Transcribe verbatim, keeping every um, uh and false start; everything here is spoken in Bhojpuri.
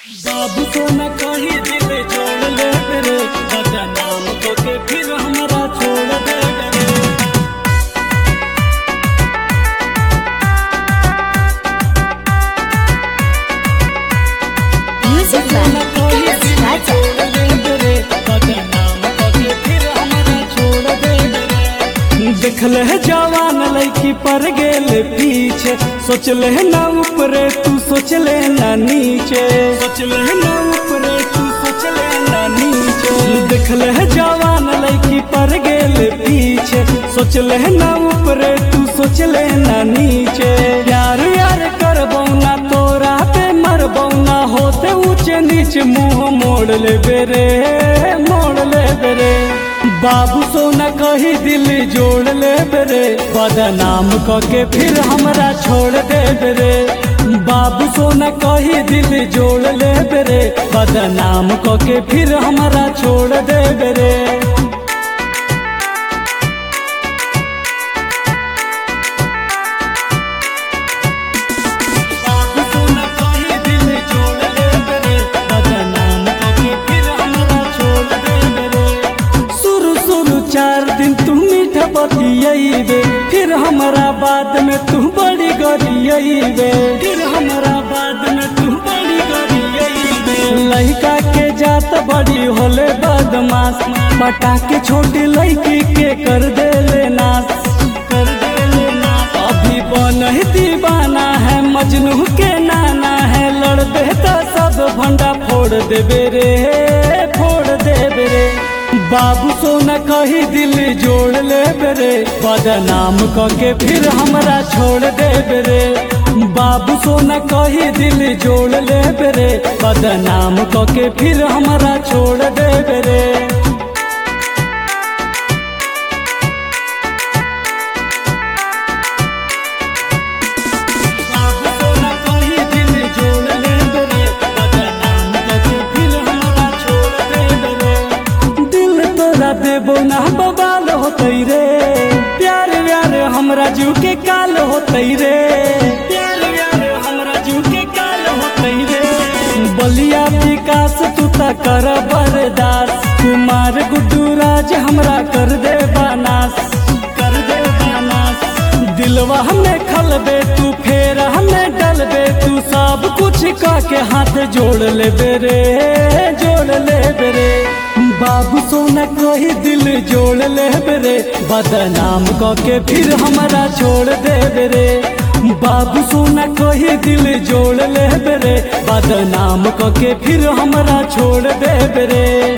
बाबू को न कही दिल जोड़ ले रे, बदनाम को के फिर हमारा छोड़ दे रे। Music न by कही Dance दिल Raja. जोड़ ले रे, बदनाम को के फिर हमारा छोड़ दे रे। देखल है जवान लड़की पर गेल पीछे, सोचल है ना ऊपरे तू सोचले ना नीचे, सोचल है ना ऊपरे तू सोचले ना नीचे। देखल है जवान लड़की पर गेल पीछे, सोचल है ना ऊपरे तू सोचले ना नीचे। यार यार करबौ ना तोरा पे मरबौ ना, होते ऊंचे नीचे मुंह मोड़ ले बेरे, मोड़ ले बेरे। बाबू सोना कही दिल जोड़ ले बेरे, बदनाम के फिर हमरा छोड़ दे बेरे। बाबू सोना कही दिल जोड़ ले बेरे, बदनाम के फिर हमरा छोड़ दे बेरे। बाबू सोना कही दिल जोड़ ले बेरे, बदनाम के फिर हमरा छोड़ दे बेरे। शुरू शुरू चार दिन तू मीठा बतियाइबे, फिर हमारा बाद में तू बड़ी गरियाइबे, फिर हमारा बाद में तू बड़ी गरियाइबे। लड़का के जात बड़ी होले बदमाश, पटाके छोटी लड़की के कर दे ले नाश, कर दे ले नाश। अभी बनही दीवाना है, मजनू के नाना है, लड़ दे तो सब भंडा फोड़ देबे रे, फोड़ देबे रे। बाबू सोना कही दिल जोड़ ले बेरे, बदनाम के फिर हमरा छोड़ दे बेरे। बाबू सोना कही दिल जोड़ ले बेरे, बदनाम के फिर हमरा छोड़ दे बेरे। बाबू सोना कही दिल जोड़ ले बेरे, बदनाम के फिर हमरा छोड़ दे बेरे। दिल तोरा देबो ना बवाल होतई रे, प्यार व्यार हमरा जीव के काल होतई रे, प्यार व्यार हमरा जीव के काल होतई रे। बलिया विकास तू ता कर बर्दाश्त, कुमार गुड्डू राज हमरा कर दे बनास, कर दे बनास। दिलवा हमें खलबे तू, फेर हमें डलबे तू, सब कुछ का के हाथ जोड़ ले बेरे, जोड़ ले बेरे। बाबू सोना कही दिल जोड़ ले बेरे, बदनाम के फिर हमरा छोड़ दे बेरे। बाबू सोना कही दिल जोड़ ले बेरे, बदनाम के फिर हमरा छोड़ दे बेरे।